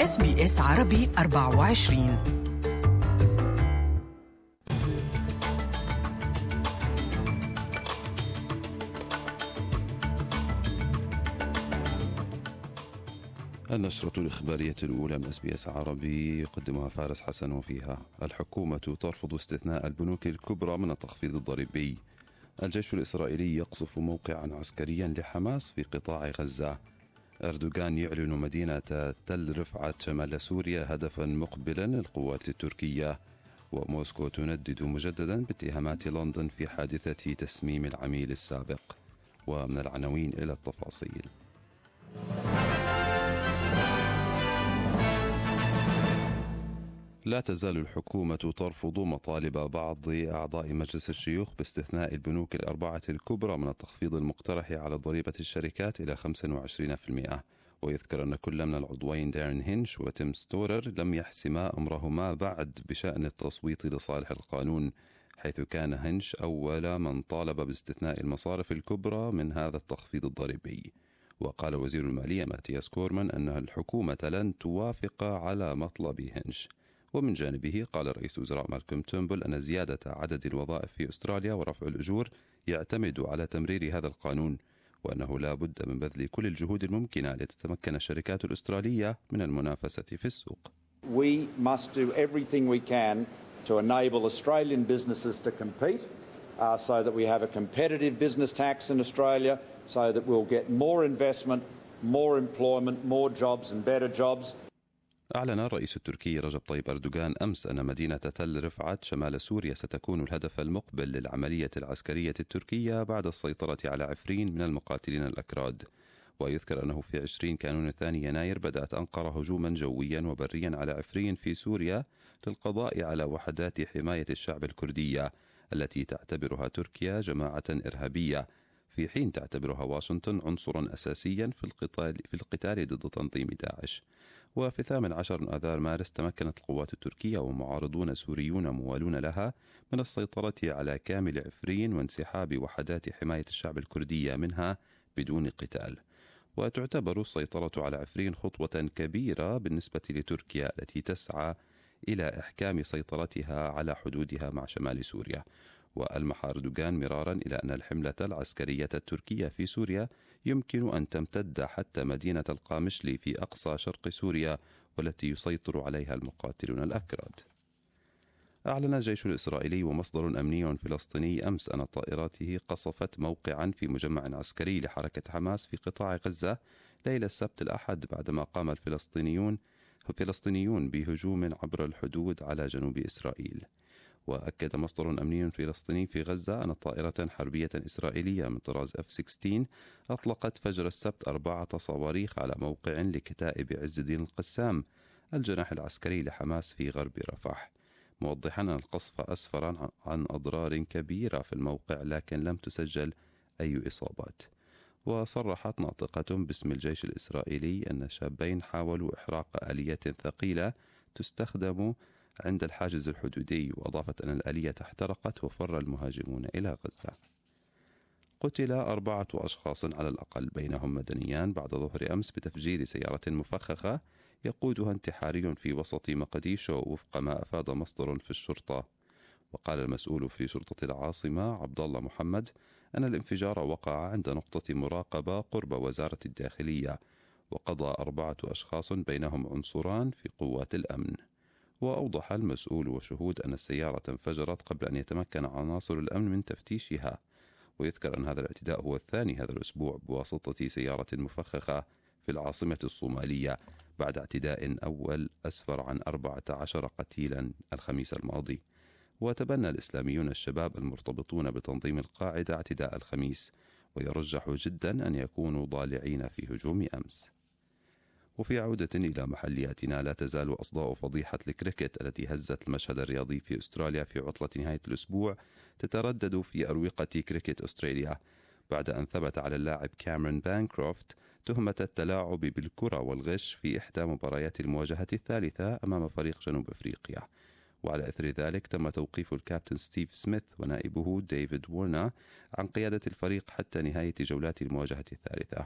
SBS عربي 24. النشرة الإخبارية الأولى من SBS عربي يقدمها فارس حسن، وفيها: الحكومة ترفض استثناء البنوك الكبرى من التخفيض الضريبي. الجيش الإسرائيلي يقصف موقعا عسكريا لحماس في قطاع غزة. أردوغان يعلن مدينة تل رفعت شمال سوريا هدفا مقبلا للقوات التركية. وموسكو تندد مجددا باتهامات لندن في حادثة تسميم العميل السابق. ومن العناوين إلى التفاصيل. لا تزال الحكومة ترفض مطالب بعض أعضاء مجلس الشيوخ باستثناء البنوك الأربعة الكبرى من التخفيض المقترح على ضريبة الشركات إلى 25%. ويذكر أن كل من العضوين دارين هينش وتيم ستورر لم يحسما أمرهما بعد بشأن التصويت لصالح القانون، حيث كان هينش أول من طالب باستثناء المصارف الكبرى من هذا التخفيض الضريبي. وقال وزير المالية ماتياس كورمان أن الحكومة لن توافق على مطلب هينش. ومن جانبه قال رئيس وزراء مالكوم تورنبول أن زيادة عدد الوظائف في أستراليا ورفع الأجور يعتمد على تمرير هذا القانون، وأنه لا بد من بذل كل الجهود الممكنة لتتمكن الشركات الأسترالية من المنافسة في السوق. We must do everything we can to enable Australian businesses to compete so that we have a competitive business tax in Australia, so that we'll get more investment, more employment, more jobs and better jobs. أعلن الرئيس التركي رجب طيب أردوغان أمس أن مدينة تل رفعت شمال سوريا ستكون الهدف المقبل للعملية العسكرية التركية بعد السيطرة على عفرين من المقاتلين الأكراد. ويذكر أنه في 20 كانون الثاني يناير بدأت أنقرة هجوما جويا وبريا على عفرين في سوريا للقضاء على وحدات حماية الشعب الكردية التي تعتبرها تركيا جماعة إرهابية، في حين تعتبرها واشنطن عنصرا أساسيا في القتال ضد تنظيم داعش. وفي 18 آذار مارس تمكنت القوات التركية ومعارضون سوريون موالون لها من السيطرة على كامل عفرين وانسحاب وحدات حماية الشعب الكردية منها بدون قتال. وتعتبر السيطرة على عفرين خطوة كبيرة بالنسبة لتركيا التي تسعى إلى إحكام سيطرتها على حدودها مع شمال سوريا. وألمح أردوغان مرارا إلى أن الحملة العسكرية التركية في سوريا يمكن أن تمتد حتى مدينة القامشلي في أقصى شرق سوريا، والتي يسيطر عليها المقاتلون الأكراد. أعلن الجيش الإسرائيلي ومصدر أمني فلسطيني أمس أن طائراته قصفت موقعا في مجمع عسكري لحركة حماس في قطاع غزة ليلة السبت الأحد، بعدما قام الفلسطينيون بهجوم عبر الحدود على جنوب إسرائيل. وأكد مصدر أمني فلسطيني في غزة أن طائرة حربية إسرائيلية من طراز F-16 أطلقت فجر السبت 4 صواريخ على موقع لكتائب عز الدين القسام الجناح العسكري لحماس في غرب رفح، موضحا أن القصف أسفر عن أضرار كبيرة في الموقع، لكن لم تسجل أي إصابات. وصرحت ناطقة باسم الجيش الإسرائيلي أن شابين حاولوا إحراق آلية ثقيلة تستخدم عند الحاجز الحدودي، وأضافت أن الآلية احترقت وفر المهاجمون إلى غزة. قتل 4 أشخاص على الأقل، بينهم مدنيان، بعد ظهر أمس بتفجير سيارة مفخخة يقودها انتحاري في وسط مقديشو، وفق ما أفاد مصدر في الشرطة. وقال المسؤول في شرطة العاصمة عبد الله محمد أن الانفجار وقع عند نقطة مراقبة قرب وزارة الداخلية، وقضى 4 أشخاص بينهم عنصران في قوات الأمن. وأوضح المسؤول وشهود أن السيارة انفجرت قبل أن يتمكن عناصر الأمن من تفتيشها. ويذكر أن هذا الاعتداء هو الثاني هذا الأسبوع بواسطة سيارة مفخخة في العاصمة الصومالية، بعد اعتداء أول أسفر عن 14 قتيلا الخميس الماضي. وتبنى الإسلاميون الشباب المرتبطون بتنظيم القاعدة اعتداء الخميس، ويرجح جدا أن يكونوا ضالعين في هجوم أمس. وفي عودة إلى محلياتنا، لا تزال أصداء فضيحة الكريكت التي هزت المشهد الرياضي في أستراليا في عطلة نهاية الأسبوع تتردد في أروقة كريكت أستراليا، بعد أن ثبت على اللاعب كاميرون بانكروفت تهمة التلاعب بالكرة والغش في إحدى مباريات المواجهة الثالثة أمام فريق جنوب أفريقيا. وعلى إثر ذلك تم توقيف الكابتن ستيف سميث ونائبه ديفيد وورنا عن قيادة الفريق حتى نهاية جولات المواجهة الثالثة.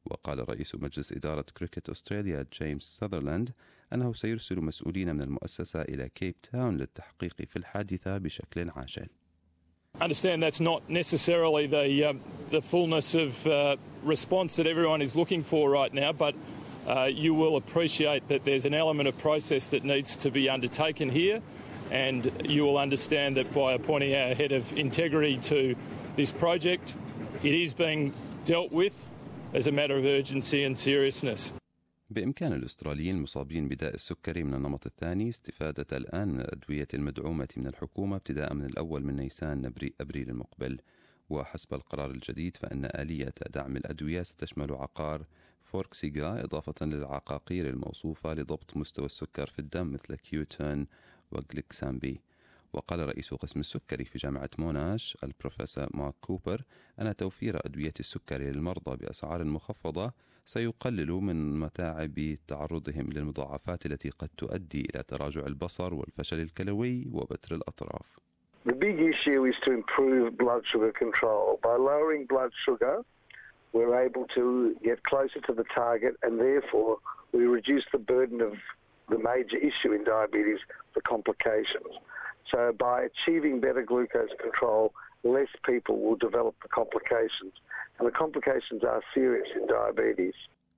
وقال رئيس مجلس إدارة كريكت أستراليا جيمس ساذرلاند أنه سيرسل مسؤولين من المؤسسة إلى كيب تاون للتحقيق في الحادثة بشكل عاجل. Understand that's not necessarily the fullness of response that everyone is looking for right now, but you will appreciate that there's an element of process that needs to be undertaken here, and you will understand that by appointing our head of integrity to this project, it is being dealt with as a matter of urgency and seriousness. بإمكان الأستراليين المصابين بداء السكري من النمط الثاني استفادة الآن من الأدوية المدعومة من الحكومة ابتداء من الأول من نيسان أبريل المقبل. وحسب القرار الجديد فإن آلية دعم الأدوية ستشمل عقار فوركسيغا إضافة للعقاقير الموصوفة لضبط مستوى السكر في الدم مثل كيوتون وغليكسامبي. وقال رئيس قسم السكري في جامعة موناش البروفيسور مارك كوبر أن توفير أدوية السكري للمرضى بأسعار مخفضة سيقلل من متاعب تعرضهم للمضاعفات التي قد تؤدي إلى تراجع البصر والفشل الكلوي وبتر الأطراف. The big issue is to improve blood sugar control. By lowering blood sugar, we're able to get closer to the target, and therefore we reduce the burden of the major issue in diabetes, the complications. So by achieving better glucose control, less people will develop the complications, and the complications are serious in diabetes.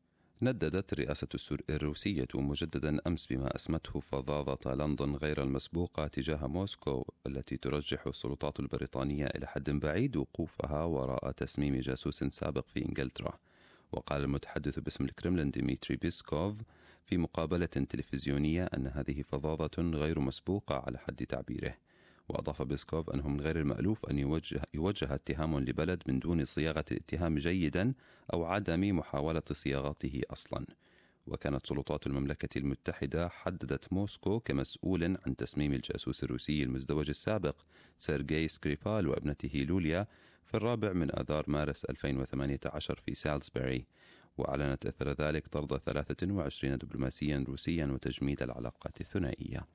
نددت الرئاسة الروسية مجددا أمس بما أسمته فظاظة لندن غير المسبوقة تجاه موسكو التي ترجح السلطات البريطانية إلى حد بعيد وقوفها وراء تسميم جاسوس سابق في إنجلترا. وقال المتحدث باسم الكرملين ديمتري بيسكوف في مقابلة تلفزيونية أن هذه فظاظة غير مسبوقة على حد تعبيره. وأضاف بيسكوف أنه من غير المألوف أن يوجه اتهام لبلد من دون صياغة الاتهام جيدا أو عدم محاولة صياغته أصلا. وكانت سلطات المملكة المتحدة حددت موسكو كمسؤول عن تسميم الجاسوس الروسي المزدوج السابق سيرغي سكريبال وابنته لوليا في 4 آذار مارس 2018 في سالزبوري. وأعلنت إثر ذلك طرد 23 دبلوماسيا روسيا وتجميد العلاقات الثنائية.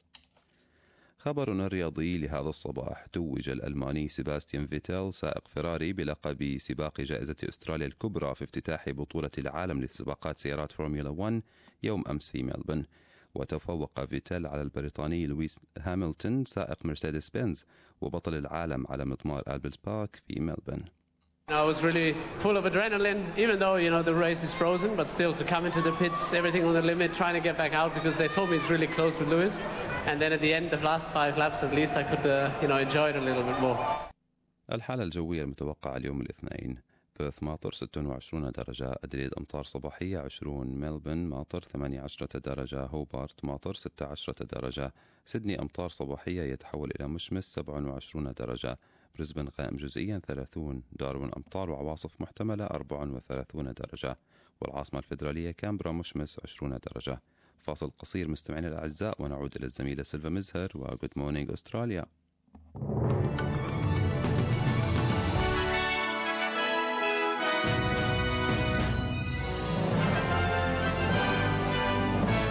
خبرنا الرياضي لهذا الصباح: توج الألماني سيباستيان فيتيل سائق فيراري بلقب سباق جائزة أستراليا الكبرى في افتتاح بطولة العالم لسباقات سيارات فورمولا 1 يوم أمس في ملبن. وتفوق فيتيل على البريطاني لويس هاملتون سائق مرسيدس بنز وبطل العالم على مضمار ألبرت بارك في ملبن. I was really full of adrenaline, even though, the race is frozen, but still to come into the pits, everything on the limit, trying to get back out because they told me it's really close with Lewis. And then at the end, the last 5 laps, at least I could, enjoy it a little bit more. الحالة الجوية المتوقعة اليوم الاثنين: بيرث ماطر 26 درجة، أدليد أمطار صباحية 20، ملبن ماطر 18 درجة، هوبارت ماطر 16 درجة، سيدني أمطار صباحية يتحول إلى مشمس 27 درجة، بريسبن غائم جزئيا 30، داروين أمطار وعواصف محتملة 34 درجة، والعاصمة الفيدرالية كامبرا مشمس 20 درجة. فاصل قصير مستمعينا الأعزاء ونعود إلى الزميلة سيلفا مزهر وجود مورنينج أستراليا.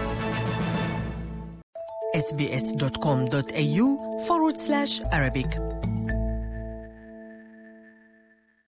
sbs.com.au/Arabic